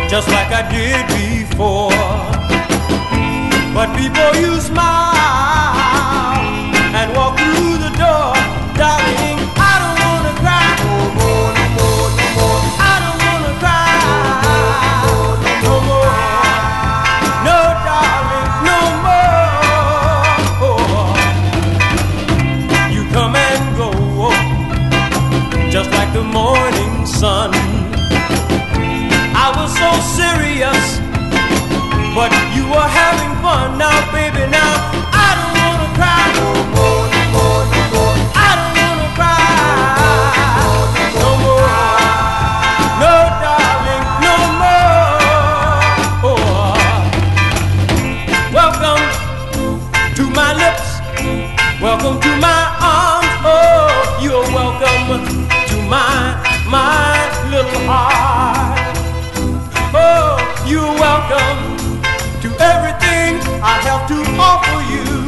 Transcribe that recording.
just like I did before. But before you smile and walk through the door, darling, I don't wanna cry no more, no more, no more. I don't wanna cry no more, no darling, no more. You come and go, just like the morning sun. I was so serious, but you were having fun. Now, baby, now I don't wanna cry no more, no more, no more. I don't wanna cry no more, no darling, no more. Welcome to my lips, welcome to my arms. Oh, you're welcome to my little heart. Oh, you're welcome to everything I have to offer you.